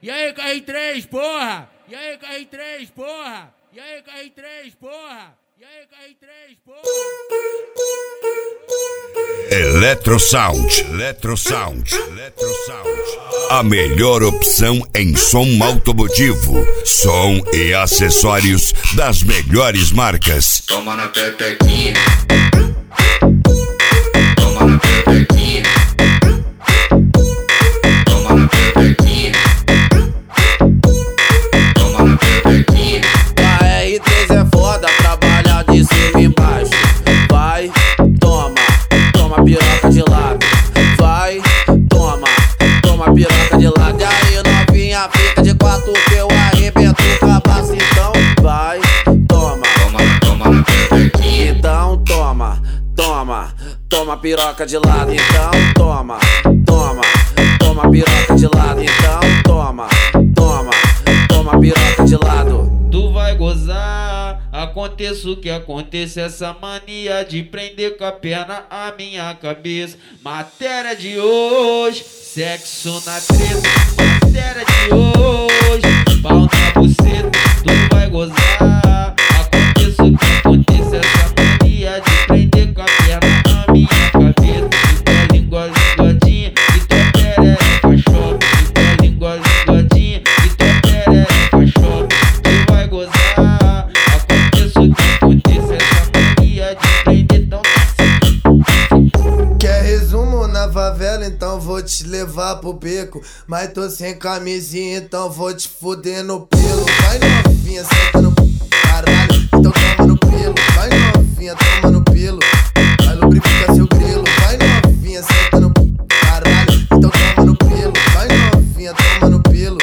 E aí, KR3, porra! E aí, KR3, porra! E aí, KR3, porra! E aí, KR3, porra! Eletrosound. A melhor opção em som automotivo. Som e acessórios das melhores marcas. Toma na pepequinha. Toma na pepequinha. Toma na pepequinha. Toma na pepequinha. A R3 é foda, trabalha de cima e embaixo. Vai, toma piroca de lado. Vai, toma piroca de lado. E aí novinha fica de quatro que eu arrebento o cabaço. Então vai, toma na pepequinha. Então toma piroca de lado. Então toma piroca de lado. Então toma piroca de lado. Tu vai gozar, aconteça o que aconteça. Essa mania de prender com a perna a minha cabeça. Matéria de hoje, sexo na treta. Matéria de hoje, pau na buceta. Tu vai gozar, aconteça o que aconteça. Essa mania de prender com a perna a minha cabeça. E tua língua linguadinha, e tua perereca choca. E tua língua linguadinha, e tua perereca choca. Tu vai gozar, aconteça o que aconteça. Essa mania de prender tão assim. Quer resumo na favela, então vou te levar pro beco. Mas tô sem camisinha, então vou te fuder no pelo. Vai novinha, senta no caralho, então toma no pelo. Vai novinha, toma no pelo, vai lubrificar seu grilo. Vai novinha, senta no caralho, então toma no pelo. Vai novinha, toma no pelo.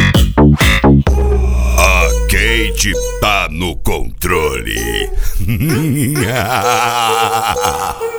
A Kate tá no controle.